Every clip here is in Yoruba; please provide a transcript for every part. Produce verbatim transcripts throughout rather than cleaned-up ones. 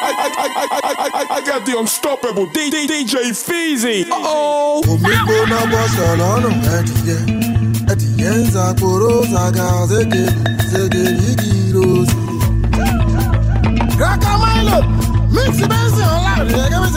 I, I got the unstoppable D D DJ Feezy. Uh-oh. Mix the bass on loud.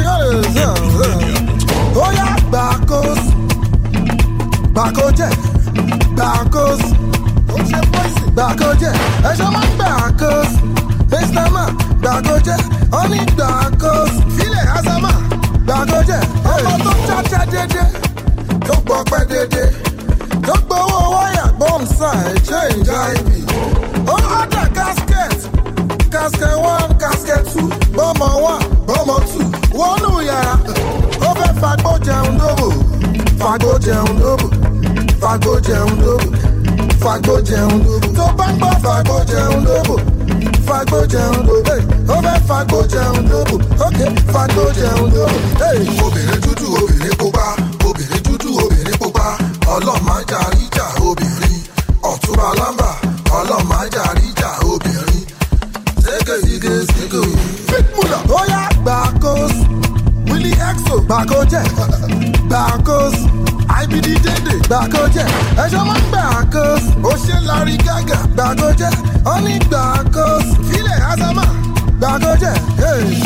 Oh yeah, Barcos, Barcojet, Barcos, Barcojet. I show my Barcos. Bass nama, Barcojet. Only Barcos. Feel it, Azama, Barcojet. I'm not cha cha cha. Don't walk by the day. Don't go wire, bomb side, change I B. Oh, other casket. Casket one, casket two, bomber one, bomber two. One no yara. Over fago down double, fago down double, fago down double, fago down double. So bang bang fago down double, fago down double. Over fago down double, okay, fago down double. Hey, obìnrin dúdú, obìnrin pupa, obìnrin dúdú, obìnrin pupa. Ọlọ́mọ ajáríjà obìnrin, ọ̀túnba lámbà. Ọlọ́mọ ajáríjà obìnrin. Zege zege Fit Mula. Oh yeah, Barcos, Willie Exo, Barcojet, Barcos, I B D Dede, Barcojet, Ejoman Barcos, Ocean Larry Gaga, Barcojet, Only Barcos, File Azama, Barcojet, hey.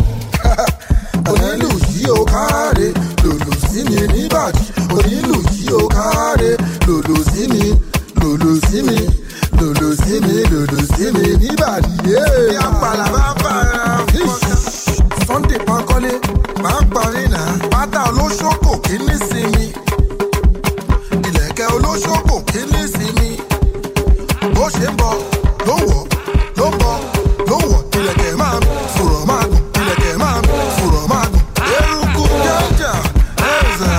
Onílù yìí ó káre, lòlò sí mi níbàdí. Onílù yìí ó káre, lòlò sí mi, lòlò sí mi. Lolo sí mi, lolo sí mi níbàdí. Ní àpàlà máa ń bára fọ́nká. Sunday Pankole máa ń parí náà. Bàtà olóṣòkò kí ní sinmi. Ìlẹ̀kẹ̀ olóṣòkò kí ní sinmi. Bó ṣe ń bọ̀ ló ń wọ̀, ló ń bọ̀ ló ń wọ̀. Ìlẹ̀kẹ̀ máa ń fùrọ̀ máa gùn. Ìlẹ̀kẹ̀ máa ń fùrọ̀ máa gùn. Eruku jẹ́jà ẹ̀zà.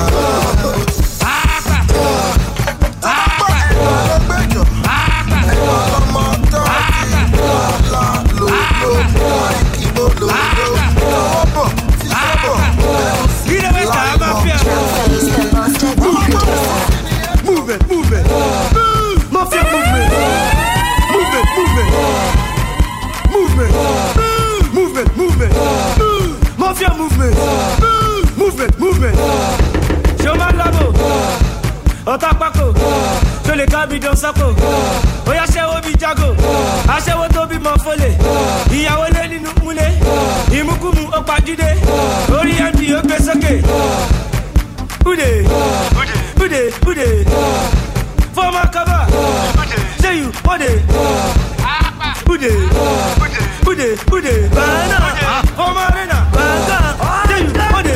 Move it, move it. Mafia movement. Move it, move it. Movement. Movement, movement. Mafia movement. Movement, movement. Showman Labo. Otapako. Je les cabis dans sa peau. Oya shewo bi jago. Aṣẹ́wó tó bí mọ fọlẹ̀. Ìyàwó lé nínú múlẹ̀. Ìmúkúmu ó pàjúdé. Orí M D ó gbé sókè. Ude, ude, ude. Former cover. Say you, ude. Ude, ude, ude. Bana. Former arena. Bana. Say you, ude.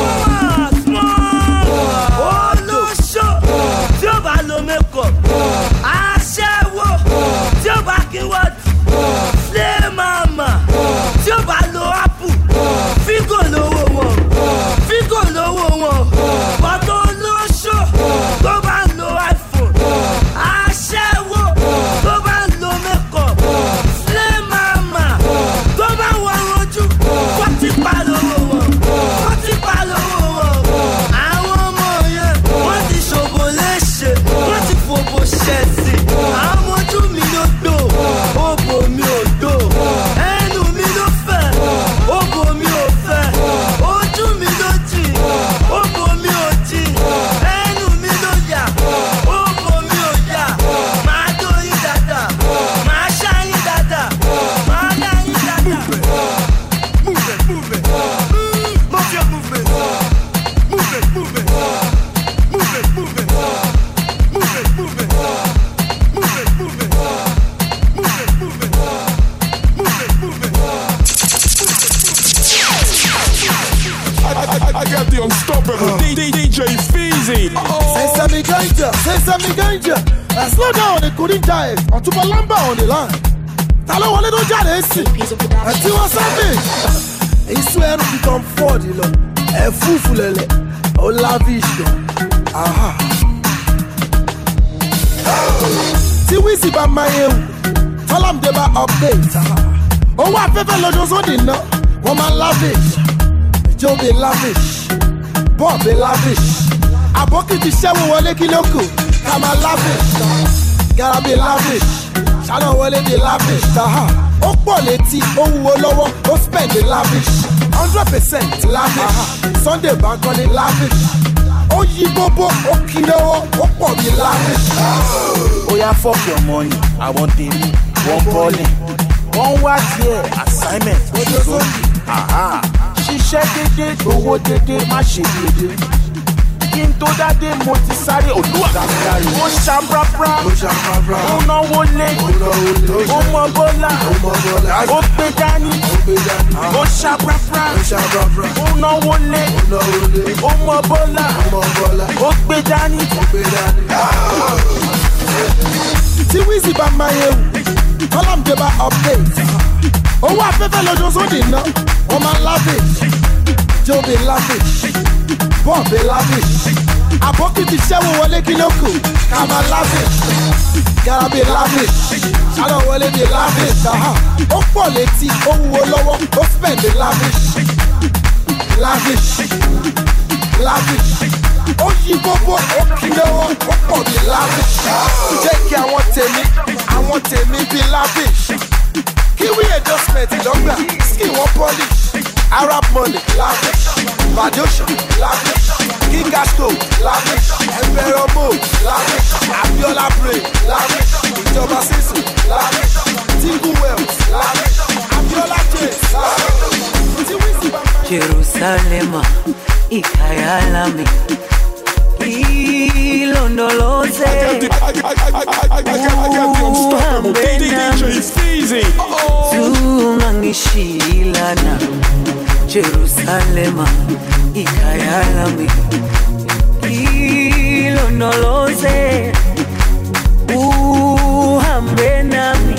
Oh no show. Tí ó bá lo makeup. Aṣẹ́wó. Tí ó bá kí wọ́n. Slay mama. Tí ó bá lo apple. Figo lówó wọn. Figo lówó wọn. Bọ́tò olóṣó tó bá ń lo iPhone. Aṣẹ́wó tó bá ń lo makeup. Slay mama tó bá ń wọ ojú. Wọ́n ti pa lówó wọn. Wọ́n ti pa lówó wọn. Àwọn ọmọ yẹn wọ́n ti ṣòbò léṣe. Wọ́n ti fòbò ṣẹ̀sì. Àwọn ọmọ ojú mi ló dò. Òbò mi ò dò. Ẹnu mi ló fẹ̀. Òbò mi ò fẹ̀. Ojú mi ló jì. Òbò mi ò jì. Ẹnu mi ló yà. Òbò mi ò yà. Màá tó yín dáadáa. Màá ṣá yín dáadáa. Màá dá yín dáadáa. Move it, move it. Mafia movement. Move it, move it. Move it, move it. Move it, move it. Move it, move it. Move it, move it. Move it, move it. I, I, I got the unstoppable D D D J Feezy. Say some ganja, say some ganja. Uh, slow down, they couldn't die. On to Palamba on the line. Talo wale do jare esi. Ati wa sabi. Isu enu become four di lo. E fufu lele. O lavish do. Aha. Ti wisi ba maye. Talam de ba update. O wa pepe lojo so di no. Woman lavish. Joe be lavish. Bob be lavish. Aboki ti shewo wole kiloko. Kama lavish. Gotta be lavish. ṣáná wọlé di lavish. Taha, ó pọ̀ létí, ó wúwo lọ́wọ́, ó spend the lavish. Hundred percent lavish. Sunday Bankole lavish. Ó yí gbogbo, ó kí lọ́wọ́, ó pọ̀ bí lavish. Oya fuck your money, I want tèmi, one balling. One wá díẹ̀, assignment, ojoojó. Ṣiṣẹ́ dédé, owó dédé, má ṣe dédé. Kí n tó dáadé, mo ti sáré olúwa. Ó ṣàbrábrá, ó náwó lé, ó mọ bọ́lá, ó gbé dání. Ó ṣàbrábrá, ó náwó lé, ó mọ bọ́lá, ó gbé dání. Tí Wizzy bá máa yẹ wù, kọ́lọ́m dé bá update. Owó afẹ́fẹ́ lọ́jọ́ sódì ná, wọ́n máa lavish. Joe be lavish, Bob be lavish. Àbọ̀kì ti ṣẹ́wó wọlé kí ló kù, ká máa lavish. Gara be lavish, ṣáná wọlé be lavish. Ó pọ̀ létí, ó wúwo lọ́wọ́, ó spend the lavish. Lavish, lavish. Ó yí gbogbo, ó kí lọ́wọ́, ó pọ̀ bí lavish. Jẹ́ kí àwọn tèmi, àwọn tèmi bí lavish. Kiwi adjustment lọ́gbà, skin wọ́n polish. Arab money, lavish. Badosha, lavish. Kingasco, lavish. Emperor Mo, lavish. Abiola Bray, lavish. Ìjọba Sísù, lavish. Tingu Wells, lavish. Abiola James, lavish. Jerusalema, ikaya lami. Ilondoloze. I get the unstoppable D J Feezy. Tumangishilana. Jerusalema, ikayalami. Ilondoloze. Uhambe nami.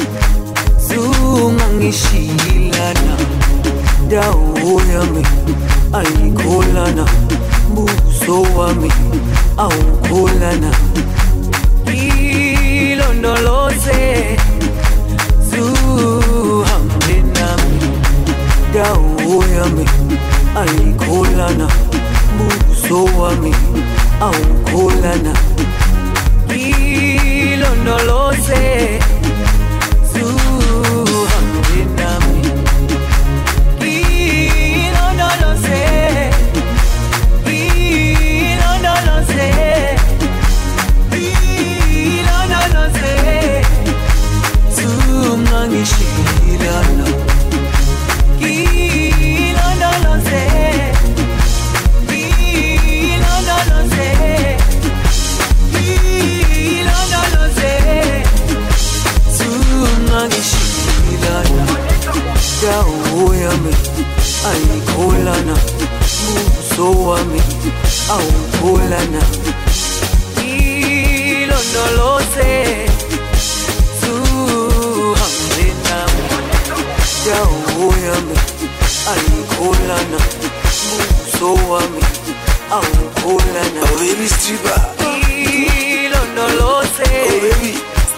Tumangishilana. Dawo yami, alikolana. Buso wami, aukolana. Ilondoloze. Zuhambe nami. Dawo yami, alikolana. Buso wami, aukolana. Ilondoloze. Zuhambe nami. Ilondoloze. Ilondoloze. Ilondoloze. Zumangishilana. Ilondoloze. Ilondoloze. Ilondoloze. Zumangishilana. Dawo yami, alikolana. Buso wami, aukolana. Ilondoloze. Zuhambe nami. Dawo yami, alikolana. Buso wami, aukolana. Oh baby stripper, Ilondoloze. oh baby.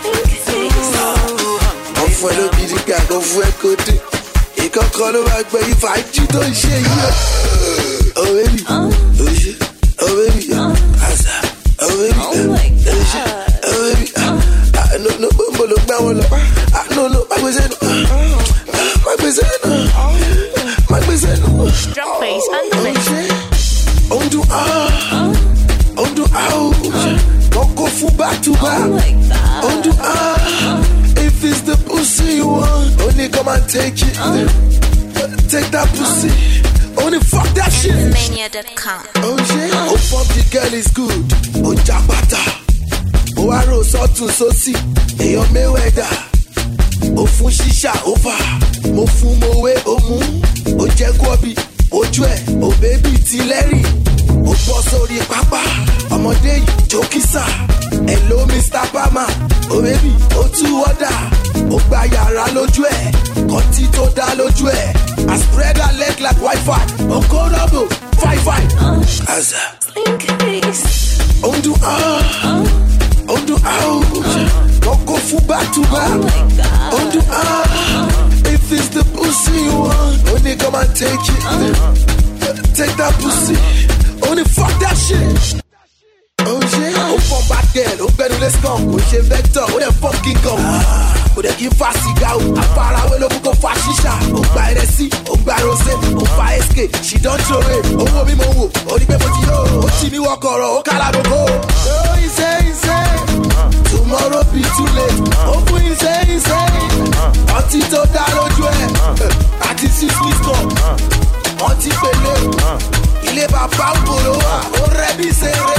Wọ́n fún ẹ lóbi nígbà kan fún ẹ kóde. Ìkọ̀kọ̀ ló máa gbẹ ìfàájì tó ń ṣe yìí. Oh baby, oh shit, oh baby, asa, oh baby, oh shit, oh baby. Ah no no, mo lo gbá wọn lọ. Ah no no, má gbèsè nù, má gbèsè nù, má gbèsè nù. Drum bass and the mix. On do ah, on do out. Don't go full back to back. On do ah. If it's the pussy you want, only come and take it. Take that pussy. Only fuck that shit. Mania dot com. Oh yeah. Oh fuck the girl is good. Oh jabata. Oh arrow sọ́tún sósì. Èèyàn Mayweather. Oh fún ṣíṣà over. Mo fún mowé ó mú. Ó jẹ́ gọ́bì. Ojú ẹ̀. Oh baby ti lẹ́rìí. Ó bọ́ sórí pápá. Ọmọdé yìí jókísà. Hello Mister Bama. Oh baby, ó tú wọ́dà. Ó gba yàrá lójú ẹ̀. Kọ́tí tó dá lójú ẹ̀. I spread her leg like Wi-Fi. Ó kó rọ́bù five five. Àzà. Ó ń dún ah. Ó ń dún ah. Kọ́kọ́ fún back to back. Ó ń dún ah. If it's the pussy you want, only come and take it. Take that pussy. Only fuck that shit. Oh yeah. Oh fuck bad girl, ó gbẹ́nu lé skunk, kò ṣe vector, ó dẹ̀ fucking gum. Kò dẹ̀ kí n fa sìgá o, àfarawé ló kú kó fa ṣíṣà. Ó gba ìrẹsì, ó gba rosé, ó fa S K, she don throw it. Owó mi mo wò, ó ní pé mo ti yó. Ó tì mí wọkọ̀rọ̀, ó kára gbogbo. Oh, he say, he say, tomorrow be too late. Ó fún he say, he say, ọtí tó dá lójú ẹ̀, àti six weeks kan. Wọ́n ti pèlè, ilé bàbá ń bòrò wá, ó rẹ̀ bí ṣeré.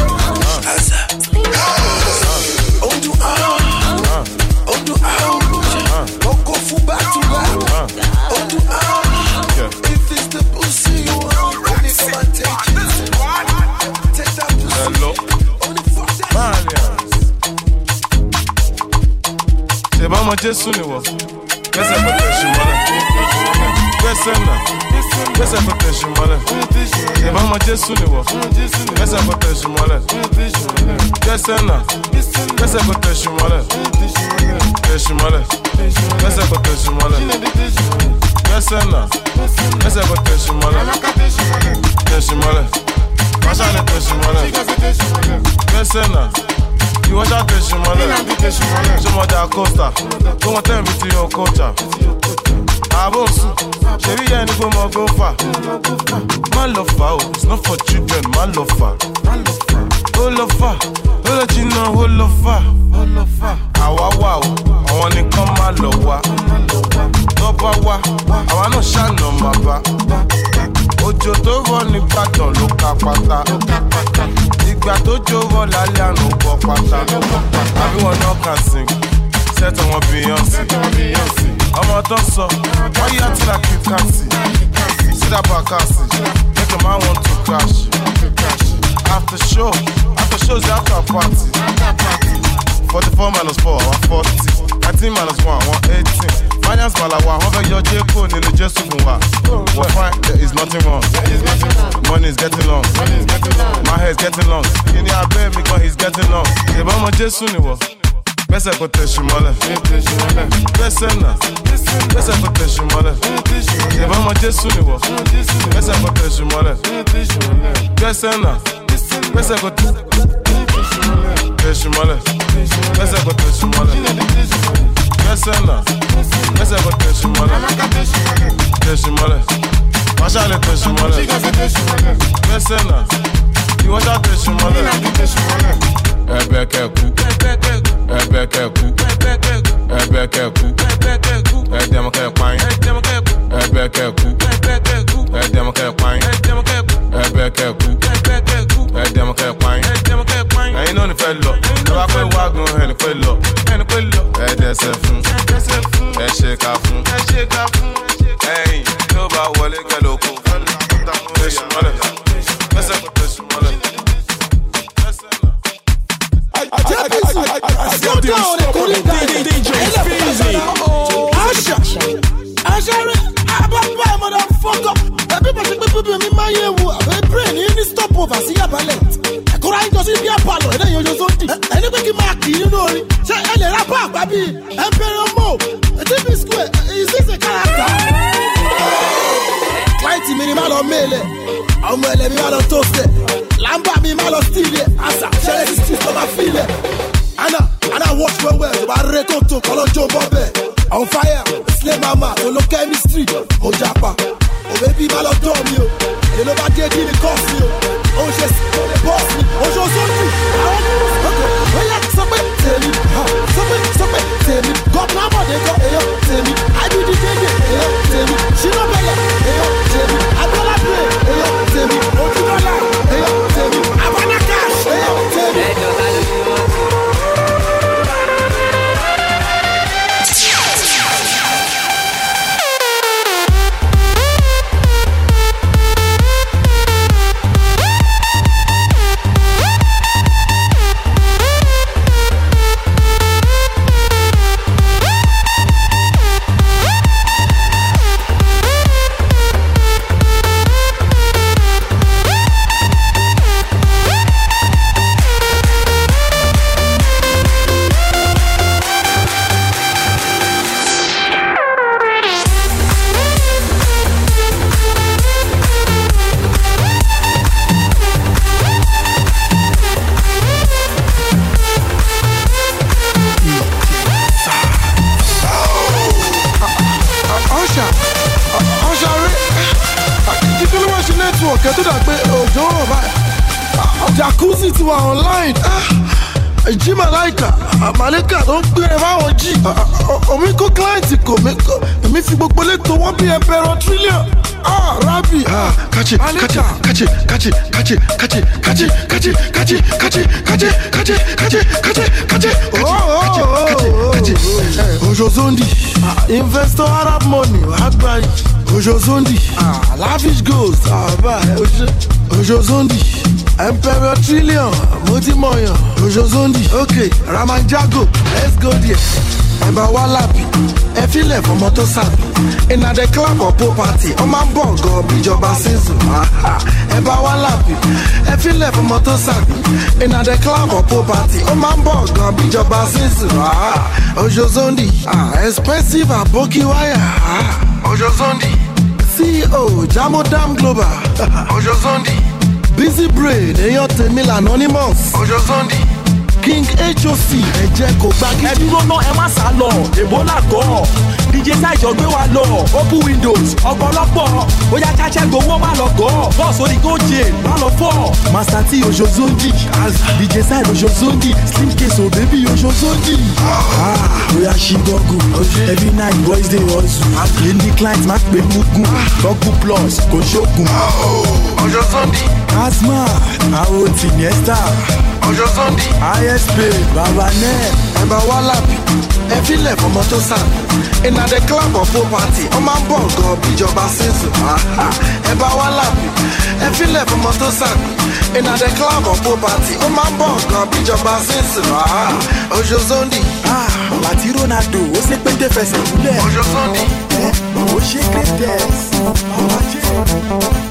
Ó ń dún áhùn, ó ń dún áhùn, ó kó fún bàtúbà. Ó ń dún áhùn, if it's the pussy you want, then it's my take it. Take that pussy. Hello. Only fuck that. C'est pas mon Jésus, ni wa. Qu'est-ce que c'est que je m'en Qu'est-ce que c'est? Qu'est-ce que je m'en C'est pas mon Jésus, ni wa. Qu'est-ce que je m'en Qu'est-ce que c'est? Qu'est-ce que je m'en Qu'est-ce que je m'en Qu'est-ce que je m'en Qu'est-ce que je m'en Qu'est-ce que je m'en Qu'est-ce que c'est? You watch out, this money. So much that coaster. Go and tell me to your culture. I won't sue. Sherry, yeah, you go more go far. Man, love far. It's not for children. Man, love far. Oh, love far. Oh, let you know who love far. Awa wow. I want to come my love wa. Toba wa. I want no shine on my back. Ojo to run ní Ìbàdàn ló ká pátá. Ìgbà tó jọ̀wọ́ lálẹ́ àná gbọ́ pátá. Everyone now can sing. Set on one Beyonce. Ọmọ tó sọ, why you acting like you can't see? See that Bakassi, make a man want to crash. After show, after shows after party. forty-four minus four, one forty. nineteen minus one, one eighteen. Finance Malawa, one fẹ́ yọ J-Code nínú Jésù fún wa. We're fine, there is nothing wrong. Money is getting long. My hair is getting long. Kini abẹ́ mi gan is getting long. Ìbọn ọmọ Jésù ni wọ. Bẹ́sẹ̀ kò tẹ̀sí mọ́lẹ̀. Bẹ́sẹ̀ náà. Bẹ́sẹ̀ kò tẹ̀sí mọ́lẹ̀. Ìbọn ọmọ Jésù ni wọ. Bẹ́sẹ̀ kò tẹ̀sí mọ́lẹ̀. Bẹ́sẹ̀ náà. Bẹ́sẹ̀ kò tẹ̀sí mọ́lẹ̀. Tẹ̀sí mọ́lẹ̀. Bẹ́sẹ̀ kò tẹ̀sí mọ́lẹ̀. Bẹ́sẹ̀ náà. Bẹ́sẹ̀ kò tẹ̀sí mọ́lẹ̀. Tẹ̀sí mọ́lẹ̀. Wáṣà lè tẹ̀sí mọ́lẹ̀. Bẹ́sẹ̀ náà. Ìwọ́ṣà tẹ̀sí mọ́lẹ̀. Ẹ̀bẹ̀ kẹ̀kú. Ẹ̀bẹ̀ kẹ̀kú. Ẹ̀bẹ̀ kẹ̀kú. Ẹ̀dẹ̀mọ̀ kẹ̀páyín. Ẹ̀bẹ̀ kẹ̀kú. Ẹ̀dẹ̀mọ̀ kẹ̀páyín. Ẹ̀bẹ̀ kẹ̀kú. Ẹ̀dẹ̀mọ̀ kẹ̀páyín. Ẹ̀yin náà ní fẹ́ lọ. Tọ́ba pé wágùn ẹni pé lọ. Ẹ̀dẹ̀sẹ̀ fún. Ẹ ṣe ká fún. Ẹ̀yin tó bá wọlé kẹlòkó. Tẹ̀sí mọ́lẹ̀. Ẹsẹ̀ kò tẹ̀sí mọ́lẹ̀. Slow down and cool it down. D J Feezy. Asha, Asha, Ababa, motherfucker. The people think people me my year. I brain in the stopover. See a ballet. I could write to see the apollo. And then you just don't. And you make him mark. You know. Say, "Hey, rapper, baby, Emperor Mo." T V Square. Is this a character? Twenty minimal on mele. I'm well, me mal on toast. Lamba me mal on steal. Asa, share this street for my feeling. Anna, Anna watch well well. So I record to call on Joe Bobby. On fire, slay mama, to look chemistry. Oh Japa, oh baby mal on Tom yo. You know that give me coffee yo. Oh just, boss me. Oh just on you. Okay, relax, somebody tell me. Somebody, somebody tell me. God mama they go, hey yo, tell me. I do the thing, hey yo, tell me. She no bella, hey yo, tell me. I don't like play, hey yo, tell me. Oh you don't like, hey yo, tell me. I wanna cash, hey yo, tell me. kẹ̀kẹ́ tó dà pé òjò rọ̀ báyìí. Jacuzzi ti wà online. Jí Màláìkà, Màláìkà tó ń gbé ẹ fáwọn jí. Omi kó kíláìntì kò mí kó. Èmi fi gbogbo létò wọ́n bí Emperor Trillion. Ah, Rabi. Ah, kachi, kachi, kachi, kachi, kachi, kachi, kachi, kachi, kachi, kachi, kachi, kachi, kachi, kachi, kachi, kachi, kachi, kachi. Ojo Zondi, investor Arab money, Agbayi. Ojo Zondi, ah, lavish goals, ah, bye. Ojo Zondi, Emperor Trillion, Motimoyan. Ojo Zondi, okay, Ramanjago, let's go there. Ẹ̀bà wá lábì, ẹ filẹ̀ fọmọ tó sàbí. Iná the club of property, ọmọ ń bọ̀ gan bíjọba sísù. Ẹ̀bà wá lábì, ẹ filẹ̀ fọmọ tó sàbí. Iná the club of property, ọmọ ń bọ̀ gan bíjọba sísù. Ojo Zondi, expensive aboki wire. Ojo Zondi, C E O Jamodam Global. Ojo Zondi, Busy Brain, èèyàn tèmi l'Anonymous. Ojo Zondi, King H O C ẹ̀jẹ̀ kò gbá kí. ẹ dúró ná ẹ má sá lọ Ebola gọ́ D J Saijọ gbé wa lọ open windows ọ̀pọ̀lọpọ̀ bóyá káṣẹ́ gbowó má lọ gọ́ bọ́ọ̀sì orí gòjè má lọ fọ́. Master T Ojo Zondi D J Saijọ Ojo Zondi Slim Case o baby Ojo Zondi. Bóyá ṣí gọ́gù every night boys dey hustle àpè ní client má pè mugun gọ́gù plus kò ṣógun. Ojo Zondi Asma àwọn tìǹyẹ́sítà. Ojo Zondi I S P Baba Nẹ. Ẹ̀bà wá lábì, ẹ filẹ̀ fọmọ tó sàbí. Iná the club of property, ọmọ ń bọ̀ gan bíjọba sísù. Ẹ̀bà wá lábì, ẹ filẹ̀ fọmọ tó sàbí. Iná the club of property, ọmọ ń bọ̀ gan bíjọba sísù. Ojo Zondi, Láti Ronaldo, ó ṣe pété fẹsẹ̀ múlẹ̀. Ojo Zondi, Ó ṣe greatest. Ọmọ ajé.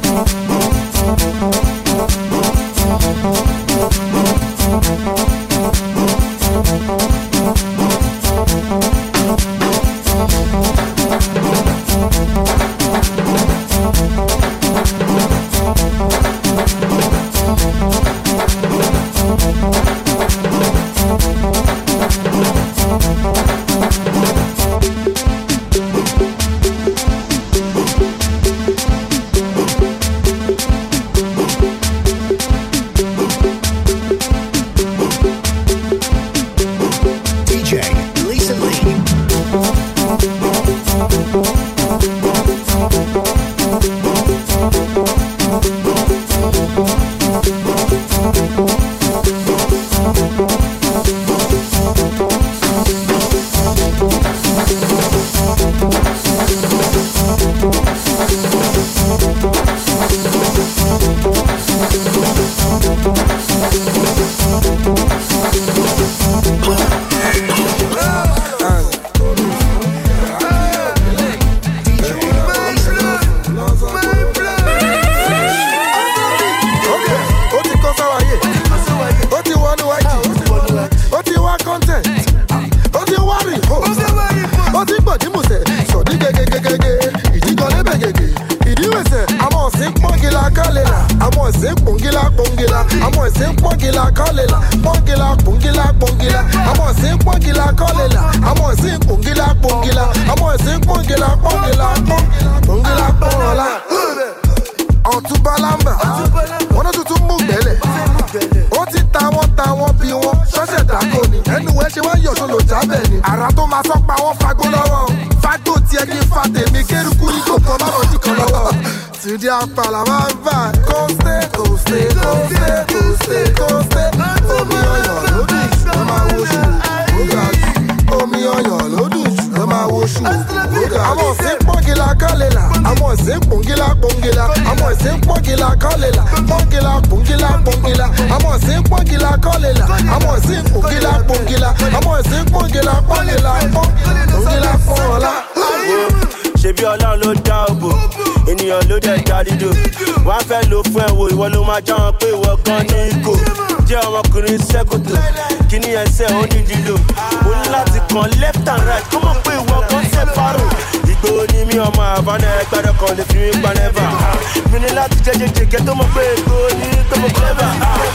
Ṣebí Ọlọ́run ló dá òbò, ènìyàn ló dẹ̀ dá dídò. Wọ́n á fẹ́ lò fún ẹ̀wò, ìwọ ló máa já wọn pé ìwọ gan ní ikò. Jẹ́ ọmọkùnrin sẹ́kòtò, kíní ẹsẹ̀ ó ní dídò. O ní láti kàn left and right, kó mọ̀ pé ìwọ gan ṣe fárò. Ìgbòho ni mí ọmọ àbánà ẹgbẹ́rẹ́ kan lè fi mí pa nẹ́fà. Mi ní láti jẹ́jẹ́jẹ́ kẹ́ tó mọ̀ pé ìgbòho ní tó mọ̀ clever.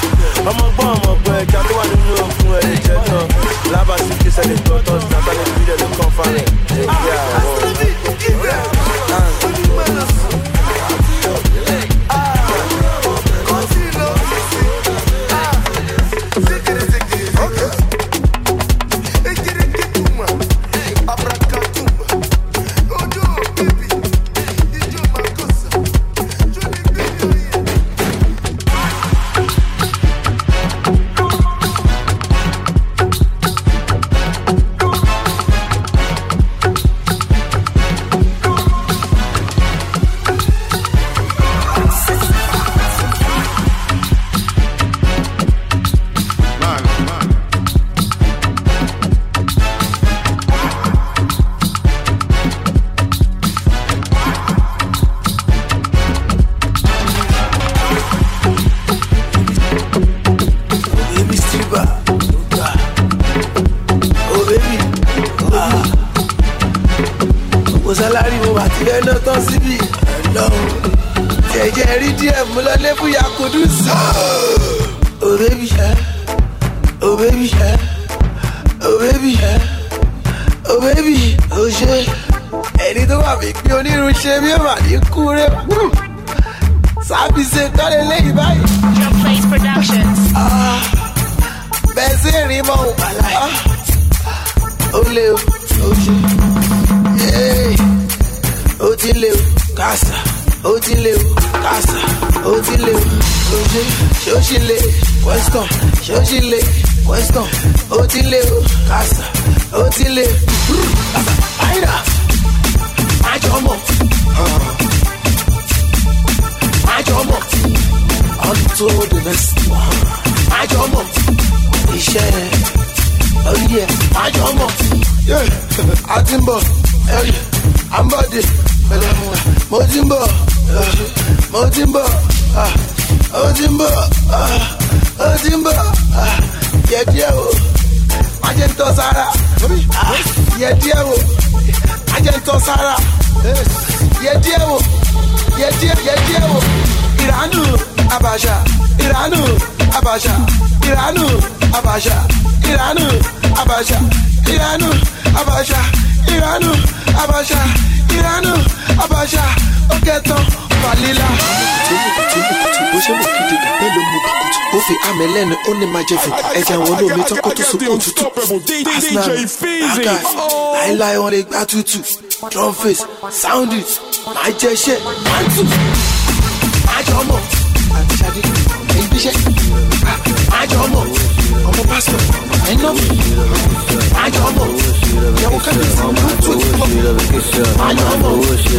Ọmọ gbọ́n ọmọ gbọ́ ẹja tó wà nínú òkun ẹ̀ lè jẹ́ náà. Lábàásí kí sẹ́lẹ̀ tó tọ́ sí nàkàlẹ̀ ìbílẹ̀ ló kàn fárẹ̀. sálárì mo bá ti rẹ́ náà tán síbí lọ́hùn. Jẹ̀jẹ̀ rí díẹ̀ mú lọ lé fún Yakudu sọ. Oh baby, oh baby, oh baby, oh baby, oh ṣe. Ẹni tó wà mí pé onírun ṣe bí ó mà ní kú rẹ̀. Sábì ṣe tọ́lé lẹ́yìn báyìí. Your Place Productions. Bẹ́ẹ̀ sí ìrìn mọ́ òun bàlá yìí. Ó lé o, ó ṣe. Ó ti lé o, kásá. Ó ti lé o, kásá. Ó ti lé o, ó ṣe. Ṣé ó ṣì lé? Question. Ṣé ó ṣì lé? Question. Ó ti lé o, kásá. Ó ti lé. Àyìnà. Májọ̀mọ̀. Májọ̀mọ̀. On to the next one. Májọ̀mọ̀. Iṣẹ́ oyè Májọ̀mọ̀. A ti ń bọ̀, à ń bọ̀ dé. Mo ti ń bọ̀, mo ti ń bọ̀, ó ti ń bọ̀, ó ti ń bọ̀. Yẹ díẹ̀ o, má jẹ́ ń tọ́ sára. Yẹ díẹ̀ o, má jẹ́ ń tọ́ sára. Yẹ díẹ̀ o, yẹ díẹ̀, yẹ díẹ̀ o. Ìránù Abacha, Ìránù Abacha, Ìránù Abacha, Ìránù Abacha, Ìránù Abacha, Ìránù Abacha, Ìránù Abacha, ó kẹtàn Falila. Bó ṣe mọ̀ kéde bẹ́ẹ̀ ló mú kùtù. Ó fi àmì lẹ́nu ó ní máa jẹ fún ẹja àwọn olómi tán kó tó sopọ̀ tútù. Àgà láíláí wọn lè gbá tútù. Drum face, sound it, máa jẹ iṣẹ́, máa tù. Májọ̀mọ̀, àti Ṣadé, èyí bíṣẹ́. Májọ̀mọ̀, ọmọ pásítọ̀, ẹ̀yin náà. Májọ̀mọ̀, ìyàwó kábíyèsí, ó tó ti pọ̀. Májọ̀mọ̀,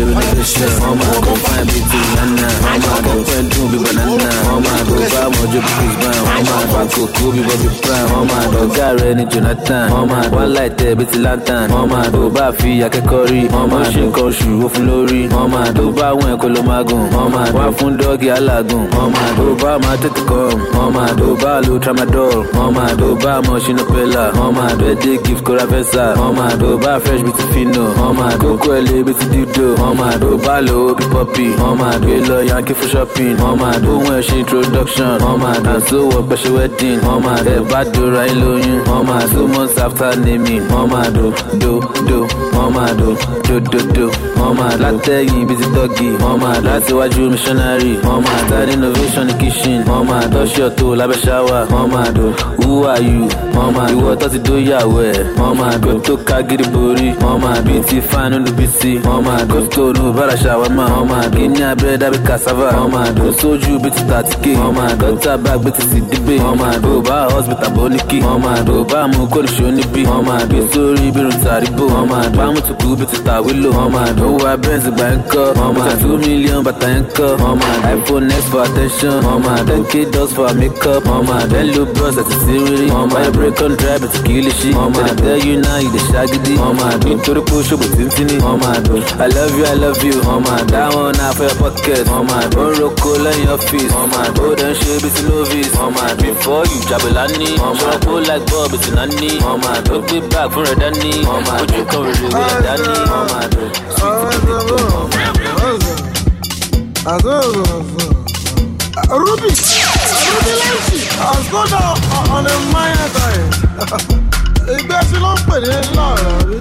ọmọ àgọ́ fáìn bíi ti nánà. ọmọ àgọ́ pẹ́ dùn bíi banana. ọmọ àgọ́ bá mọ́jọ́ bíi Chris Brown. ọmọ àgọ́ àkókò bíi Bobby Brown. ọmọ àgọ́ ọ̀gá rẹ̀ ní Jonathan. ọmọ àgọ́ láìtẹ́ bíi ti lantern. ọmọ àgọ́ bá fi akẹ́kọ̀ọ́ rí. ọmọ àṣẹ nǹkan oṣù ó fún lórí. ọmọ àgọ́ bá wọn ẹ̀kọ́ ló máa gùn. ọmọ àgọ́ wá fún dọ́ọ̀gì alágùn. ọmọ àgọ́ bá máa tètè kọ́. ọmọ àgọ́ bá lo tramadol. ọmọ àgọ́ bá mọ ṣínú pẹ́lá. ọmọ àgọ́ dé gift kóra fẹ́sà. ọmọ àgọ́ bá fresh bíi ti fino. ọmọ àgọ́ kó ẹ̀ lé bíi ti dídò. ọmọ àgọ́ bá lo bí pọ́pì. ọmọ àgọ́ lọ yankee fún shopping. ọmọ àgọ́ ohun ẹ̀ ṣe introduction. ọmọ àgọ́ àṣọ wọ pẹ̀ṣẹ̀ wedding. ọmọ àgọ́ ẹ̀ bá dora ẹ̀ lóyún. ọmọ àgọ́ two months after naming. ọmọ àgọ́ do do. ọmọ àgọ́ do do do. ọmọ àgọ́ látẹ̀yìn bíi ti dọ́gì. ọmọ àgọ́ láti wájú missionary. ọmọ àgọ́ start innovation ní kitchen. ọmọ àgọ́ ṣọ́ọ̀tò lábẹ́ ṣáwà. ọmọ àgọ́ who are you? ọmọ àgọ́ ìwọ tó ti dóyàwó ẹ̀. ọmọ àgọ́ tó ká gidi borí. ọmọ àgọ́ bíi ti fan nínú bíi ti. ọmọ àgọ́ tó nù bára ṣàwámà. ọmọ àgọ́ ní abẹ́rẹ́ dábì cassava. ọmọ àgọ́ sójú bíi ti tàtíkè. ọmọ àgọ́ tábà gbé ti sì dìbè. ọmọ àgọ́ bá hospital bó ní kí. ọmọ àgọ́ bá mú kóríṣó níbí. ọmọ àgọ́ sórí bírun tàríbò. ọmọ àgọ́ bá mú tukú bíi ti tàwílò. ọmọ àgọ́ wá bẹ́ẹ̀nsì gbà ń kọ́. ọmọ àgọ́ two million bàtà ń kọ́. ọmọ àgọ́ iPhone X for attention. ọmọ àgọ́ ten k dollars for makeup. ọmọ àgọ́ hello bros àti sírírí. ọmọ àgọ́ break on drive àti kìlìṣì. ọmọ àgọ́ tell you now you dey ṣagidi. ọmọ àgọ́ nítorí pé ó ṣòbò tíntìní. ọmọ àgọ́ I love you I love you. ọmọ àgọ́ that one na for your pocket. ọmọ àgọ́ ń roko lẹ́yìn ọ́fíìsì. ọmọ àgọ́ ó dẹ̀ ń ṣe bí ti novice. ọmọ àgọ́ before you jabelani. ọmọ àgọ́ like bob ti nani. ọmọ àgọ́ gbé bag fún rẹ̀ dání. ọmọ àgọ́ kan rere wé ẹ̀ dání. ọmọ àgọ́ Ruby, Ruby Lancy, àgọ́dọ̀ ọ̀nà máyà táyé. Ìgbẹ́ sí ló ń pè ní láàárọ̀ rí.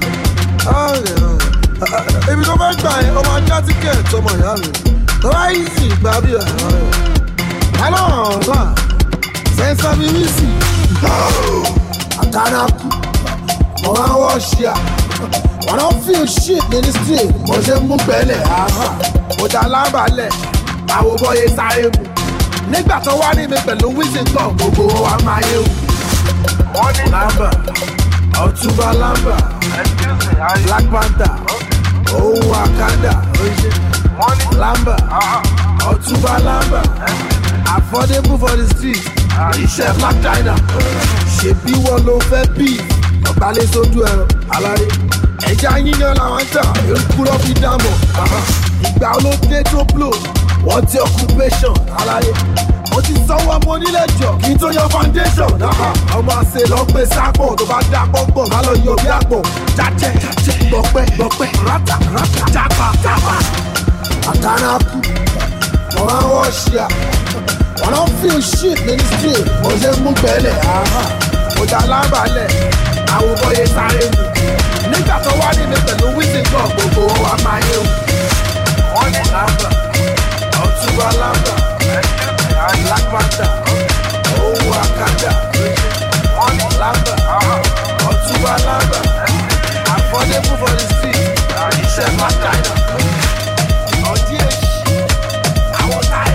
Ibi tó fẹ́ gbà yẹn, ó máa já tíkẹ̀ẹ̀tì ọmọ ìyá mi. Tó bá yí sí ìgbà bí ọ̀rọ̀ rẹ̀. Hello, ọ̀la, sẹ́ńsà mi mí sí. Àkàràkù, mo máa ń wọ́ ṣíà. Wọ́n á fi shit ní ní street, mo ṣe mú bẹ́lẹ̀ àmà. Mo dá lábàálẹ̀, àwọn bọ́yé sáré mu. Nígbà tó wá ní mi pẹ̀lú wíṣítọ̀, gbogbo wa máa yé o. Wọ́n ní Lamba, Ọ̀túnba Lamba, Black Panther, òun Wakanda, Lamba, Ọ̀túnba Lamba, affordable for the street, iṣẹ́ Black China, ṣèbí wọn ló fẹ́ bí, ọ̀gbálẹ̀ sójú ẹ̀rọ, alárí. Ẹja yíyan làwọn ń tà, eruku lọ́ fi dámọ̀, ìgbà olóde tó blow. Wọ́n ti occupation aláyé. Mo ti sanwó ọmọ onílé jọ kí n tó yọ foundation. Ọmọ àṣẹ lọ gbé sápò tó bá dá pọ́npọ́n má lọ yọ bí àpò. Jájẹ́ jájẹ́ gbọ̀pẹ́ gbọ̀pẹ́ rátà rátà jápa jápa. Àkàrà kú, mo máa ń wọ́ ṣíà. I don't feel shit in the street. Mo ṣe mú gbẹ́lẹ̀, mo dá lábàálẹ̀, àwọn bọ́yé sáré mu. Nígbà tó wá nílé pẹ̀lú wíìsì kan, gbogbo wọn wá máa yé o. Wọ́n ní lámbà, ọ̀túnba lámbà, Black Manta, owó àkàdà. Wọ́n ní lámbà, ọ̀túnba lámbà, affordable for the street, iṣẹ́ mákàdà. Ọdí èjì, àwọn táyà.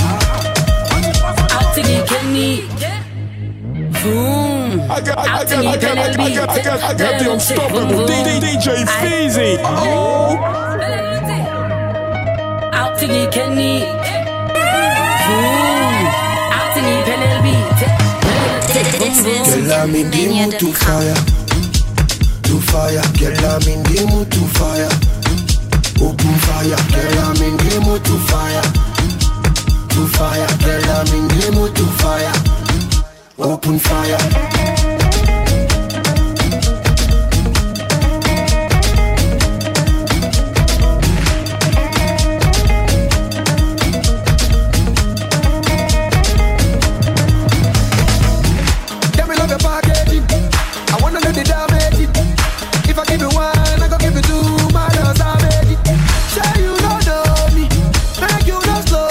Outing Kenny, boom. I got, I got, I got, I got, I got, I got, I got the unstoppable D J Feezy. Oh. Outing Kenny, boom. Outing Penelope. Girl, I'm in the mood to fire, to fire. Girl, I'm in the mood to fire, open fire. Girl, I'm in the mood to fire. To fire, girl, I'm in the mood to fire. Open fire. Get me love your packaging. I wanna let the damage it. If I give you one, I go give you two. My love's damage it. Sure you don't know me, make you not slow.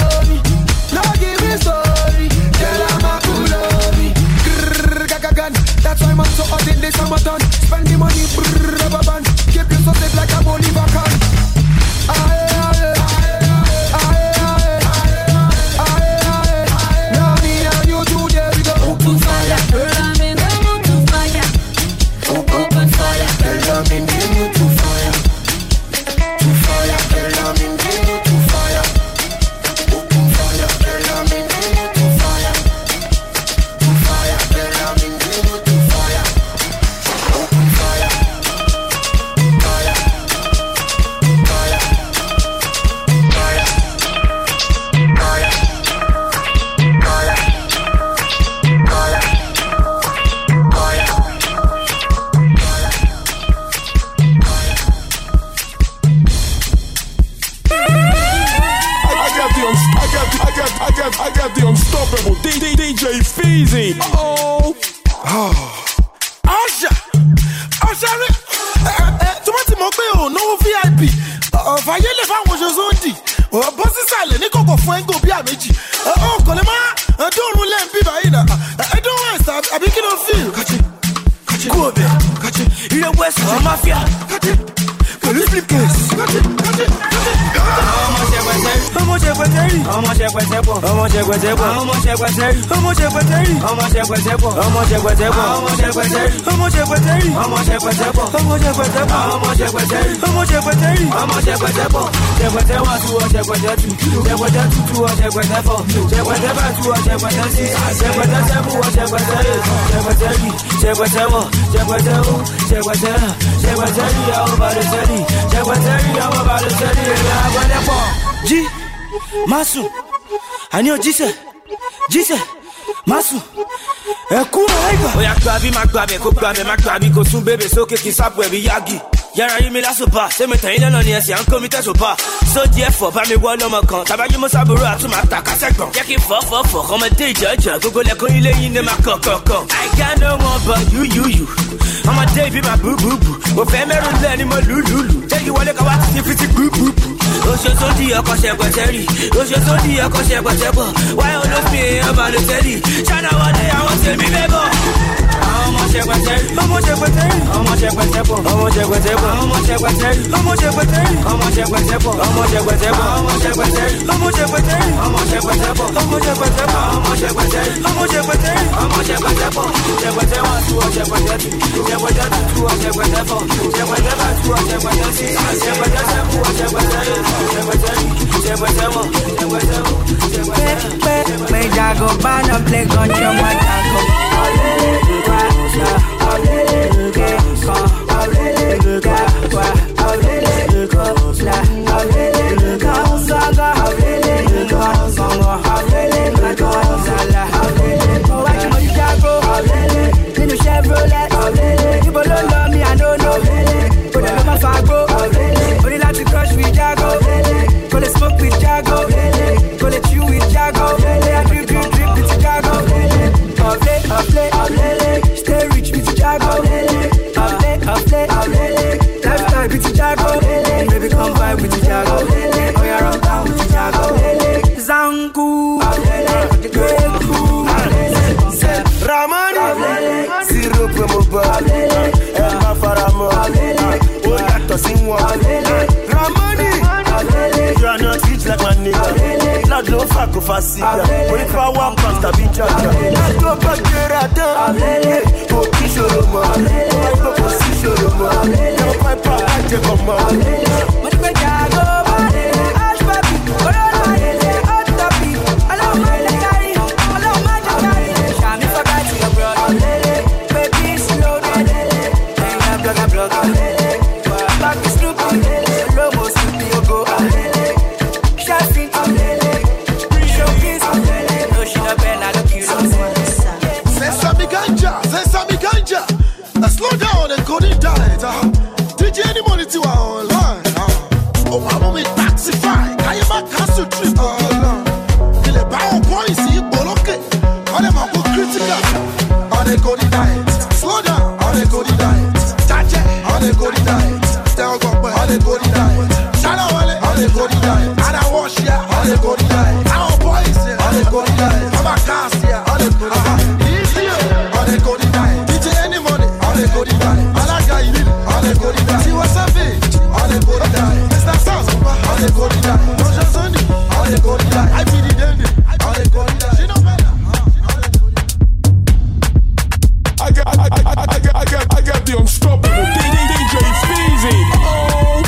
That's why I'm so hot in the summertime. Spend the money, brrr, rubber band. Keep you so safe like a Bolivar can. Aye, aye, aye, aye, aye, aye. Now me and you today we go open fire. Girl, I'm in the mood to fire. Open fire. Girl, I'm in the mood to fire. To fire. Girl, I'm in the mood to fire. Open fire. Girl, I'm in the mood to fire. To fire. Girl, I'm in the mood to fire. Open fire. Fire. Fire. Fire. Fire. Fire. Fire. I got the, uns- I got, the, I got, I got, I got the unstoppable D D D J Feezy. Oh. Ọ̀ṣà ọ̀ṣà rẹ̀ tí wọ́n ti mọ̀ pé ò náwó V I P ọ̀fàyẹ́lẹ̀ fáwọn oṣooṣù ń dì bọ́ sísàlẹ̀ ní kòkò fún ẹ́ńgò bíi àméjì kò lè má dóorùn lẹ́yìn bí báyìí nà ẹ̀dùn west àbí kí ló fi. Kú ọbẹ̀, ilé west of mafia, pẹ̀lú flip case. Ọmọ ṣẹpẹtẹ rí, ọmọ ṣẹpẹtẹ pọ̀, ọmọ ṣẹpẹtẹ pọ̀, ọmọ ṣẹpẹtẹ rí, ọmọ ṣẹpẹtẹ rí, ọmọ ṣẹpẹtẹ pọ̀, ọmọ ṣẹpẹtẹ pọ̀, ọmọ ṣẹpẹtẹ rí, ọmọ ṣẹpẹtẹ rí, ọmọ ṣẹpẹtẹ pọ̀, ọmọ ṣẹpẹtẹ pọ̀, ọmọ ṣẹpẹtẹ rí, ọmọ ṣẹpẹtẹ rí, ọmọ ṣẹpẹtẹ pọ̀, ṣẹpẹtẹ wá tú ọ ṣẹpẹtẹ tú, ṣẹpẹtẹ tú tú ọ ṣẹpẹtẹ fọ̀, ṣẹpẹtẹ bá tú ọ ṣẹpẹtẹ sí, ṣẹpẹtẹ sẹ́mu ọ ṣẹpẹtẹ rí, ṣẹpẹtẹ rí, ṣẹpẹtẹ wọ̀, ṣẹpẹtẹ wọ̀, ṣẹpẹtẹ rà, ṣẹpẹtẹ rí àwọn bàdé sẹ́ni, ṣẹpẹtẹ rí àwọn bàdé sẹ́ni, ẹ̀rọ agbẹ́dẹ́ pọ̀. Jí Masu, àní o jíṣẹ́, jíṣẹ́, Masu, ẹ̀kú àìgbà. Ó yá gbàbí má gbàbẹ̀ kó gbàbẹ̀ má gbàbí kó tún bèbè sókè kí sápò ẹ̀bí yági. Yàrá yí mi lásòpá, sẹ́mi tẹ̀yìn lẹ́nà ni ẹ̀sìn à ń kó mi tẹ̀sòpá. Sódì ẹ̀fọ́ bá mi wọ́ lọ́mọ kan, tàbájú mo sábúrò àtúmọ̀ àtàkásẹ̀gbọ̀n. Jẹ́ kí fọ́fọ́fọ́ ọmọdé ìjọ́jọ́, gbogbo lẹ́kùn ilé yín ní máa kọ̀kọ̀kọ̀. I got no one but you, you, you. Ọmọdé ìbí máa búbúbù, mo fẹ́ mẹ́rùn lẹ́ ni mo lùlùlù. Jẹ́ kí wọlé kan wá ti fi ti gbúgbúbù. Oṣooṣo di ọkọ̀ ṣẹ̀pẹ̀tẹ̀ rí, oṣooṣo di ọkọ̀ ṣẹ̀pẹ̀tẹ̀ bọ̀. Wáyé olófin èèyàn bá lè tẹ́lì, ṣáná wọlé àwọn tèmi bẹ́bọ̀. Ọmọ ṣẹ̀pẹ̀tẹ̀ rí, ọmọ ṣẹ̀pẹ̀tẹ̀ rí, ọmọ ṣẹ̀pẹ̀tẹ̀ bọ̀, ọmọ ṣẹ̀pẹ̀tẹ̀ bọ̀, ọmọ ṣẹ̀pẹ̀tẹ̀ rí, ọmọ ṣẹ̀pẹ̀tẹ̀ rí, ọmọ ṣẹ̀pẹ̀tẹ̀ bọ̀, ọmọ ṣẹ̀pẹ̀tẹ̀ bọ̀, ọmọ ṣẹ̀pẹ̀tẹ̀ rí, ọmọ ṣẹ̀pẹ̀tẹ̀ rí, ọmọ ṣẹ̀pẹ̀tẹ̀ bọ̀, ọmọ ṣẹ̀pẹ̀tẹ̀ bọ̀, ọmọ ṣẹ̀pẹ̀tẹ̀ rí, ọmọ ṣẹ̀pẹ̀tẹ̀ rí, ọmọ ṣẹ̀pẹ̀tẹ̀ bọ̀, ṣẹ̀pẹ̀tẹ̀ wá tú ọ ṣẹ̀pẹ̀tẹ̀ tú, ṣẹ̀pẹ̀tẹ̀ tú tú ọ ṣẹ̀pẹ̀tẹ̀ bọ̀, ṣẹ̀pẹ̀tẹ̀ bá tú ọ ṣẹ̀pẹ̀tẹ̀ sí, ṣẹ̀pẹ̀tẹ̀ sẹ́kù ọ ṣẹ̀pẹ̀tẹ̀ rí, ṣẹ̀pẹ̀tẹ̀ rí, ṣẹ̀pẹ̀tẹ̀ wọ̀, ṣẹ̀pẹ̀tẹ̀ wọ̀, ṣẹ̀pẹ̀tẹ̀. Me jago bana play con your mataco. Go, sing one. Ramoni, you are not rich like my nigga. Blood no fuck of a cigar. When if I walk past a bitch, I go back there at the go kiss your room. I go for six your room. Never quite proud, I take a mom. What make I go back? Ash baby, what are you? Hot topic, I love my lady, I love my lady. Shami forgot your brother. Baby, slow down. Ain't a blogger, blogger. Back to Snoopy, slow mo Snoopy, you go. Shafin, showcase, no she no bend, I look you. Say Sammy Ganja, say Sammy Ganja. Uh, slow down and go in diet. Uh. D J any money to our online. Uh. Oh, my mom is taxify. Can you make castle trip? Uh, il est pas au point ici, bloqué. On est mon critical. On est go in diet. Slow down, on est go in diet. Tache, on est go in diet. Tell God, on est go in diet. Shallow, on est go in diet. And I wash here, on est go in diet. Our boys here, on est go in diet. I'm a cast here, on est go in diet. Easy, on est go in diet. D J any money, on est go in diet. Malaga, il on est go in diet. See what's up, on est go in diet. Mister South, on est go in diet. Roger Sunday, on est go in diet. I be the dandy, on est go in diet. She know better. I got, I, I, I, I got, I got, I got the unstoppable D J Speezy. Oh.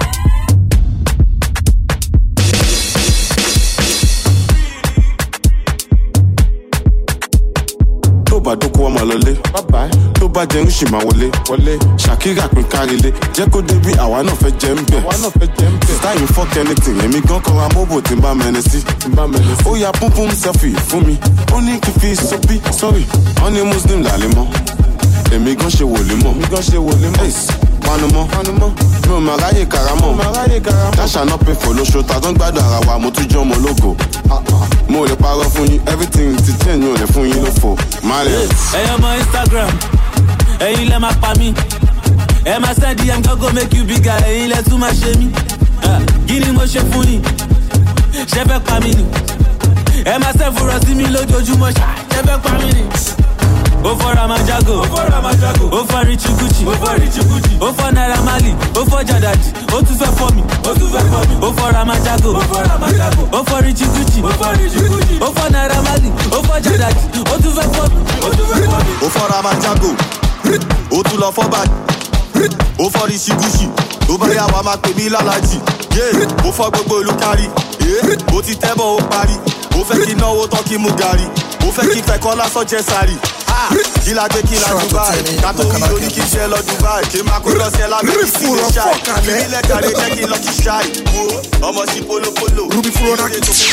Tó bá dókó ọmọ lọlé, tó bá jẹun ṣì máa wọlé. Shakira pín kárílé, jẹ́ kó débi àwa náà fẹ́ jẹ́ ń bẹ̀. Star you fuck anything, èmi gan kọ́ra mọ́bò tí n bá mẹ́ni sí. Ó ya púpùm selfie fún mi, ó ní kí fi sọ́bí, sorry, wọ́n ní Muslim làlẹ́ mọ́. Èmi gan ṣe wòlé mọ́. Ace, panumọ́, mi ò máa ráyè karamọ́. Dáṣà náà pé fò lóṣù, ta tó ń gbádùn ara wa, mo tún jọ́ ọmọ ológo. Mo lè parọ́ fún yín, everything ti change, mi ò lè fún yín lófo. Ẹyọ ọmọ Instagram, ẹ̀yin lẹ máa pa mí. Ẹ máa sẹ́ndì yẹn kọ́ go make you bigger, ẹ̀yin lẹ tún máa ṣe mí. Kí ni mo ṣe fún yín? Ṣé fẹ́ pa mí ni? Ẹ máa sẹ́fúrọ̀ sí mi lójoojúmọ́, ṣé fẹ́ pa mí ni? Ó fọ́ Ramajago, ó fọ́ Richie Gucci, ó fọ́ Naira Marley, ó fọ́ Jadaji, ó tún fẹ́ fọ́ mi, ó fọ́ Ramajago, ó fọ́ Richie Gucci, ó fọ́ Naira Marley, ó fọ́ Jadaji, ó tún fẹ́ fọ́ mi, ó fọ́ Ramajago, ó tún lọ fọ́ bàjẹ́, ó fọ́ Richie Gucci, tó bá yà wá máa pè mí lálàjì, ó fọ́ gbogbo ìlú kárí, ó ti tẹ́bọ̀ ó parí, ó fẹ́ kí náwó tán kí mú gàrí, ó fẹ́ kí fẹ́kọ́ lásán jẹ́ sáré. Kí la gbé kí la Dubai, ká tó rí lórí kí n ṣe lọ Dubai, kí n máa kó lọ sí ẹ lábẹ́ kí sí lè ṣáì, kí nílẹ̀ kàrí jẹ́ kí n lọ kí ṣáì, ọmọ sí polopolo. Ruby Furo náà kí n tó fún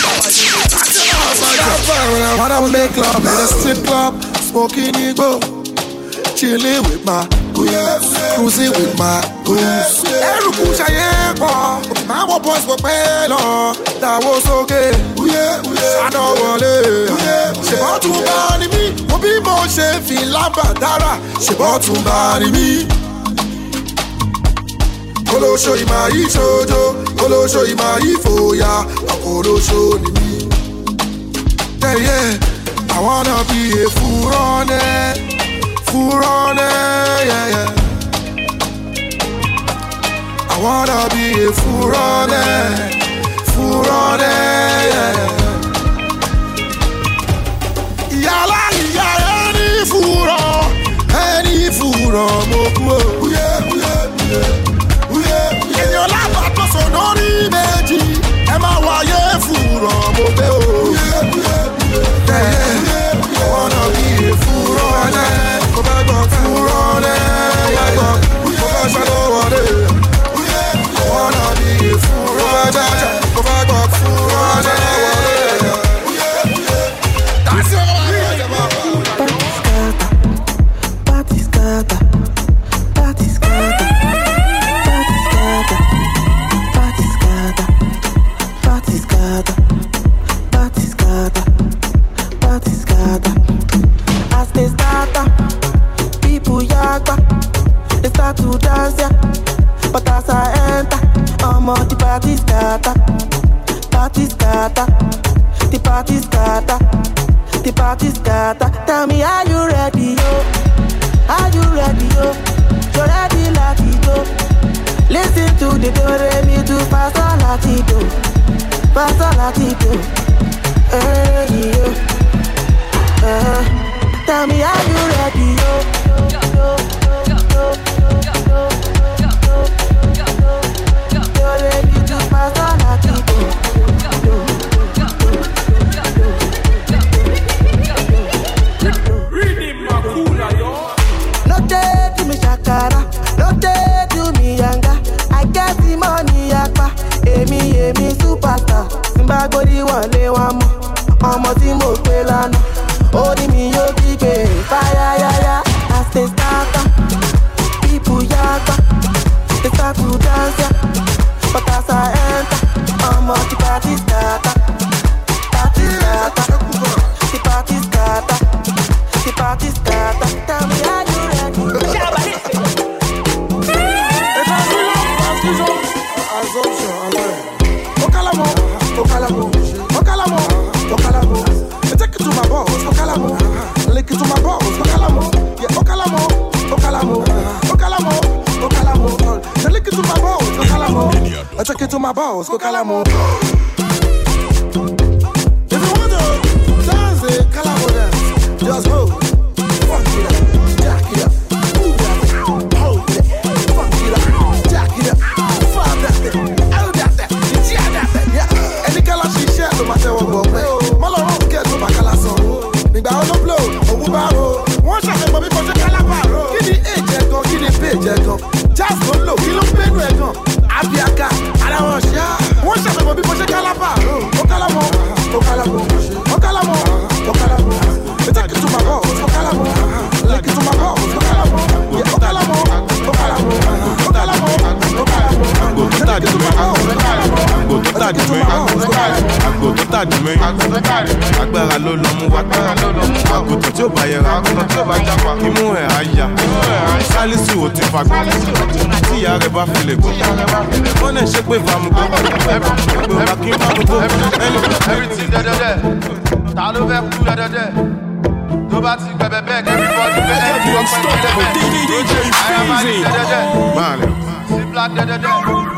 bàbá. Wanna make love in a strip club, smoking igbo, chilling with my goose, cruising with my goose. Eruku ṣayé pọ̀, àwọn boys wọ pẹ́ lọ, dáwọ́ sókè, ṣáná wọlé. Ṣèbọ̀ tún bá ní mí, mo bí mo ṣe fi lábàdára, ṣèbọ̀ tún bá ní mí. Kolosho ìmọ̀ yìí ṣojo, kolosho ìmọ̀ yìí fòyà, àkòlóṣo ni mí. Yeah, yeah, I wanna be a furone, furone, yeah, yeah. I wanna be a furone, furone, yeah, yeah. Yala, yala, any furo, any furo, mo, mo. Yeah, yeah, yeah, yeah. In your life, I don't so no ni meji. Emma, why you furo, mo, mo. Yeah, yeah. Yeah, yeah. I wanna be a furone, go back to furone, yeah, yeah. Go back to furone. I wanna be a furone, go back to furone, yeah, yeah. That's Party scatter, party scatter, party scatter, party scatter, party scatter, party scatter, party scatter. As they start, people yagba, they start to dance, yeah. But as I enter, I'm on the party scatter, party scatter, the party scatter, the party scatter. Tell me, are you ready, yo? Are you ready, yo? You ready, like it, yo? Listen. Pastor Latito. Hey, yo. Uh, tell me, are you ready, yo? You're ready to Pastor Latito. No day to me shakara, no day to me yanga. I get the money yakpa, emi emi superstar. Simba go di one lay one more. Ọmọ tí mo pè lánàá, orí mi yóò kígbe fire yaya. As they start up, people yakpa, they start to dance ya. But as I enter, ọmọ tí party starter, party starter, the party starter, the party starter. Tell me how you ready? Okalamo, Okalamo, Okalamo, Okalamo. Take it to my boss, Okalamo. Lick it to my boss, Okalamo. Yeah, Okalamo, Okalamo, Okalamo, Okalamo. Lick it to my boss, Okalamo. I take it to my boss, Okalamo. If you want to dance it, Kalamo dance. Just hold, funk it up, jack it up, move that thing, hold it, funk it up, jack it up, fuck that thing, hold that thing, jack that thing. Yeah, any color she share, no matter what go away. Malo don't get to my color song. Nigga on the blow, oh baro. One shot and baby for the calabaro. Give the age and go, give the page and go. Just go low, he look big and go. Abiaka, I don't want shot. One shot and baby for the calabaro. Okalamo, Okalamo, Okalamo, Okalamo. Take it to my boss, Okalamo. Lick it to my boss, Okalamo. Yeah, Okalamo, Okalamo, Okalamo, Okalamo. Go to that, go to that, go to that, go to that, agbára ló lọ mú wa àgùntàn tí ó bá yẹra imú ẹ̀ àyà sálísù ò ti fagbọ́ tí ìyá rẹ̀ bá fi lè gbọ́ wọ́n náà ṣe pé fàmùgbọ́ pé bá kí n bá mú tó ẹni. everything dẹ́dẹ́dẹ́ ta ló fẹ́ kú dẹ́dẹ́dẹ́ tó bá ti gbẹ̀bẹ̀ bẹ́ẹ̀ kí everybody fẹ́ ẹ̀ bí ọpẹ́ dẹ́dẹ́dẹ́ ayamali dẹ́dẹ́dẹ́ sí black dẹ́dẹ́dẹ́.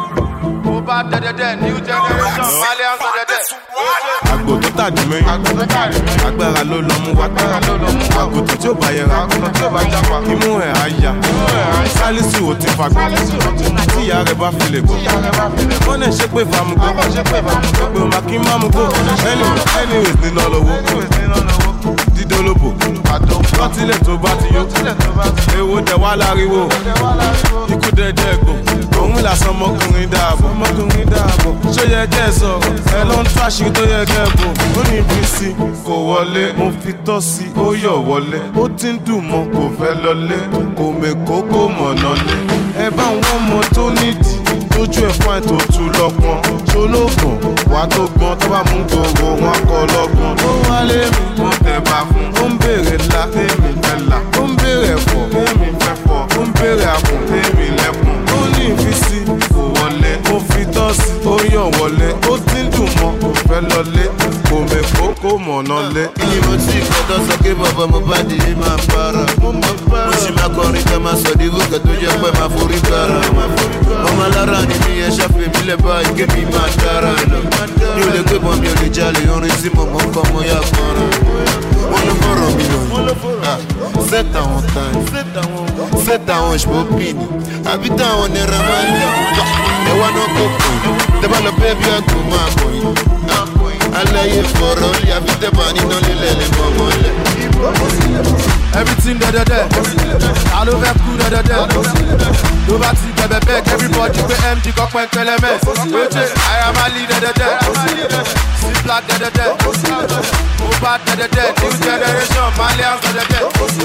New generation, Malians dẹ́dẹ́dẹ́. Àgbò tó tàdí mẹ́yìn, agbára ló lọ mú wa. Àgùntàn tí ó bá yẹra, imú ẹ̀ àyà. Sálísù ò ti fagbọ́, tí ìyá rẹ̀ bá fi lè gbọ́. Wọ́n náà ṣe pé fàmùgbọ́, pé o máa kí n má mú gbó. Anyways nínú ọlọ́wọ́, dídólóbò, lọ́tílẹ̀ tó bá ti yó. Èwo dẹ̀ wá láriwo, ikú dẹ̀dẹ̀ gbò. Òun làsán ọmọkùnrin dáàbò, ọmọkùnrin dáàbò. Ṣó yẹ kẹ́ ẹ sọ̀rọ̀, ẹ ló ń tó àṣírí tó yẹ kẹ́ ẹ bò. Ó ní ibi sí, kò wọlé, mo fi tọ́ sí, ó yọ̀ wọlé. Ó ti ń dùn mọ́, kò fẹ́ lọlé, kò mèkó kò mọ̀nà lé. Ẹ bá wọn mọ tó nídìí, tójú ẹ̀ fún àìtó tu lọ́pọ̀n. Ṣolóògùn, wàá tó gbọ́n, tó bá mú gbogbo wọn kọ́ lọ́gbọ̀n. Ó wálé mi, mo tẹ̀ bá fún. Ó ń béèrè ńlá, èmi fẹ́ là. Ó ń béèrè ẹ̀fọ́, èmi fẹ́ fọ́. Ó ń béèrè àpò, èmi lẹ́kùn. Ó ní ìfisí, kò wọlé. Mo fi tọ́ sí, ó yàn wọlé. Ó ti ń dùn mọ́, kò fẹ́ lọlé. Kò mèkó kò mọ̀nà lé. Ilé mo ti gbọ́dọ̀ sọ pé bàbá mo bá di ní máa para. Mo sì máa kọrin ká máa sọ díwò kẹ́ tó jẹ́ pé máa forí kára. Ọmọ alára ni mi ẹ ṣàfihàn mi lẹ́bàá ike mi máa dára lọ. Mi ò lè gbé bọ́ mi ò lè jalè orin tí mo mọ̀ kọ́ mo yá fọ́nrán. Wọ́n ló fọ̀rọ̀ mi lọ. C'est àwọn tán, c'est àwọn ìṣòpìnì, àbí táwọn nira máa ń lè. Ẹ wá náà kó kùn, tẹ́ bá lọ bẹ́ẹ̀ bí àgbo máa kùn yín. Aláyé fọ̀rọ̀ lé, àbí tẹ́ bá níná lílẹ̀ lè mọ̀ mọ́lẹ̀. Everything dẹ́dẹ́dẹ́, ta ló fẹ́ kú dẹ́dẹ́dẹ́. Tó bá ti bẹ̀bẹ̀ bẹ́ẹ̀ kí everybody pé M G kọ́ pẹ́ pẹlẹmẹ́. Pété ayamali dẹ́dẹ́dẹ́, sí black dẹ́dẹ́dẹ́. Mo bá dẹ́dẹ́dẹ́, new generation, Malians dẹ́dẹ́dẹ́.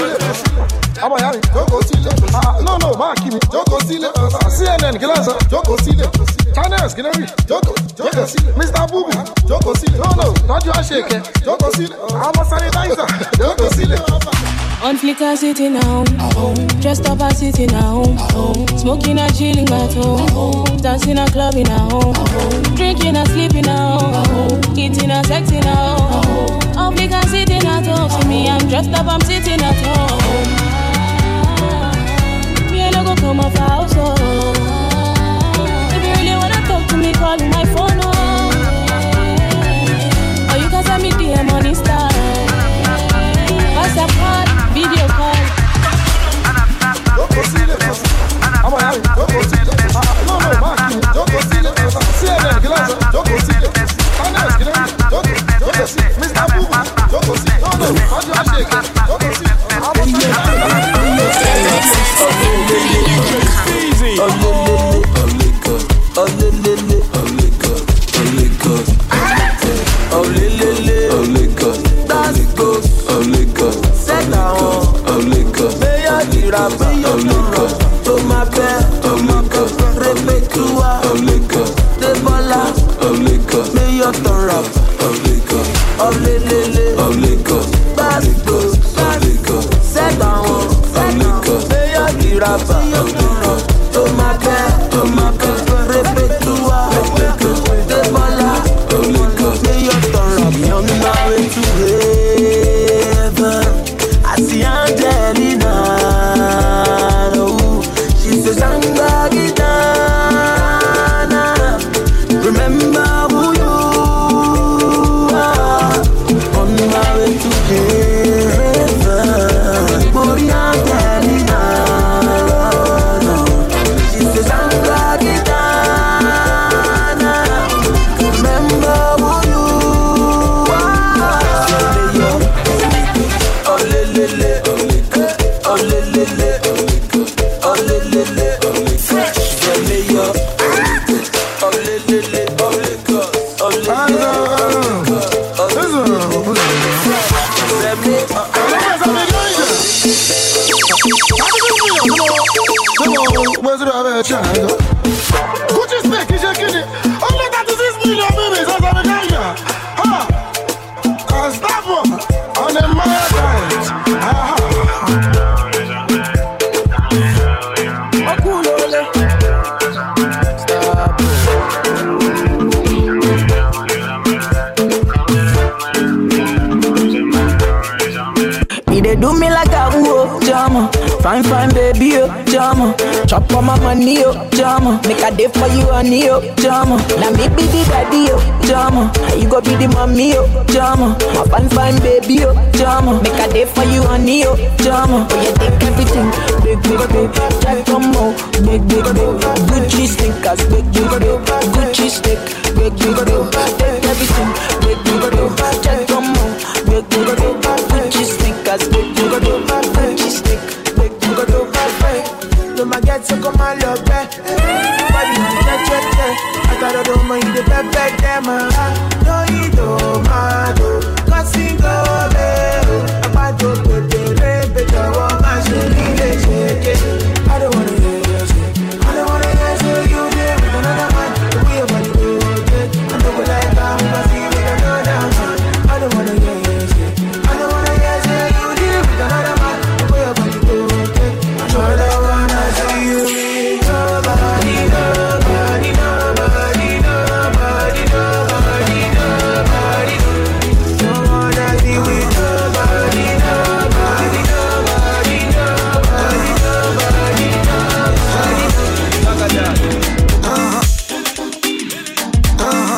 Ọmọ ìyá mi, jókòó sílé. No, no, máa kí mi, jókòó sílé. C N N kí ló ń sọ? Jókòó sílé. Channels kí ló rí? Jókòó, jókòó sílé. Mister Bubu, jókòó sílé. No, no, tọ́jú àṣekẹ́, jókòó sílé. Ọmọ sanitizer, jókòó sílé. On flicker sitting at home, dressed up and sitting at home, smoking and chilling at home, dancing and clubbing at home, drinking and sleeping at home, eating and sexing at home. On flicker sitting at home, see me I'm dressed up, I'm sitting at home. Me I no go come off house, oh. If you really wanna talk to me, call my phone, oh. Gitana. Remember who you are. On my way to heaven. Moria Gitana. She says I'm Gitana. Remember who you are. Oh le le le. Oh le le le. Oh le le le. Fresh. Get me up. Oh le le le. Oh le go. Oh le le. Oh le le. Let me up. Where's it over here? Who just make it? Just kidding. Only thirty-six million babies. That's what I'm saying. Huh? Stop on the mother times. They do me like a whoa, jama. Fine, fine, baby, oh, jama. Chop on my money, oh, jama. Make a day for you, honey, oh, jama. Now me be the daddy, oh, jama. You go be the mommy, oh, jama. My fine, fine, baby, oh, jama. Make a day for you, honey, oh, jama. Oh, you take everything, big, big, big. Try come more, big, big, big. Gucci stickers, big, big, big. Gucci stick, big, big, big. Take everything, big, big, big. Try come more, big, big, big. Gucci stickers, big, big, big. Gucci stick, big, big, big. No ma get so come on love back. Body on check check check. I thought I don't mind the back back there man. No you don't mind. Cause you go there. About to put the rape it over my shitty shake it. I don't wanna hear you shake. I don't wanna hear you you there with another man. The way your body do it. I don't like I'm gonna see you with another man. I don't wanna hear you shake. I don't wanna hear you you there with another man. The way your body do it. I don't wanna see you with nobody, nobody, nobody, nobody, nobody, nobody. Don't wanna be with nobody, nobody, nobody, nobody, nobody, nobody. Uh-huh. Uh-huh.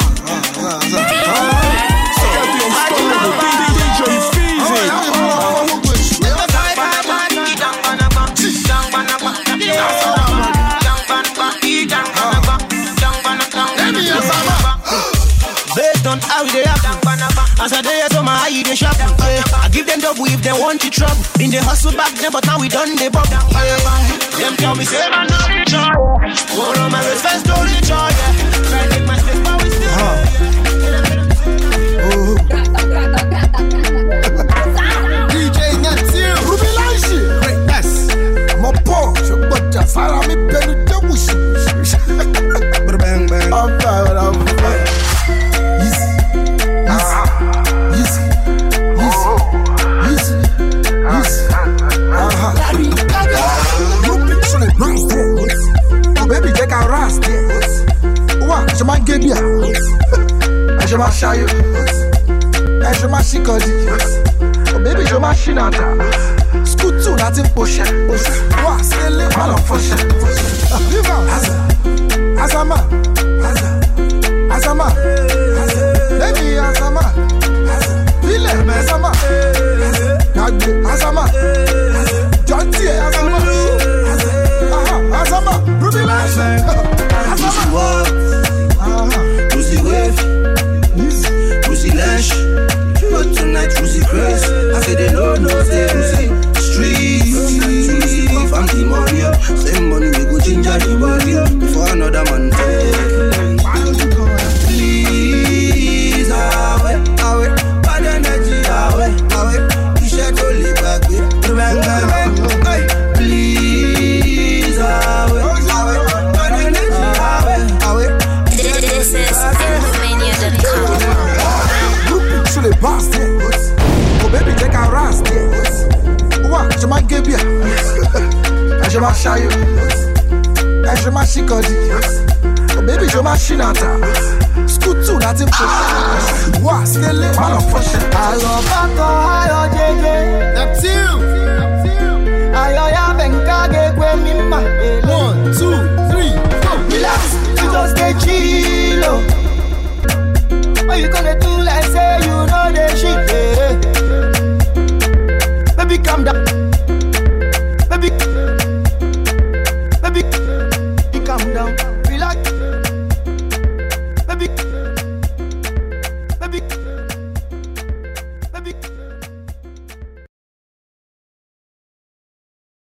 Based on how they happen, as I day to my eye they shop. I give them double if they want to trouble. In the hustle back then, but now we done the bubble. Them tell me say I know the joy. One of my best friends told the joy. Try to make my step, but we still. D J Nancy, Ruby Lanshi, greatness. My poor, your butcher, Sarah, me penny, the wish. Bang bang. I'm tired, I'm tired. Easy, easy, easy, easy, easy. Uh-huh. You picture it, right there. Oh, baby, take a rest there. What? Je m'en gueule bien. Je m'en chaille. Je m'en chicodi. Oh, baby, je m'en chinata. Scoot to nothing push it. What? Still live on a push it. Viva, Asa, Asama, Asa, Asama, baby, Asama, Vile, Asama, Nagbe, Asama, Jonty, Asama, Asama, Ruby Lash, Asama, Pussy Wave, Pussy Lash, but tonight Pussy Craze. I say they know, no, say Pussy Street, I'm the Mario, same money we go ginger the body for another man take. Please, away, away, bad energy, away, away. You should only back with bang bang bang. Please, away, away, bad energy, away, away. This is Romania dot com. You picture the bastard. Oh baby, take a rest there. What? Je m'en gueule bien. Je m'en chaille. Je m'en chicodi. Oh baby, je m'en chinata. Scoot to that in push. What? Still live man of push. Ayo bako, ayo jeje. Neptune. Ayo ya benka gekwe. pay me ma. One, two, three, four. Relax, you just stay chill, oh. What you gonna do like say you know the shit, yeah. Baby, calm down.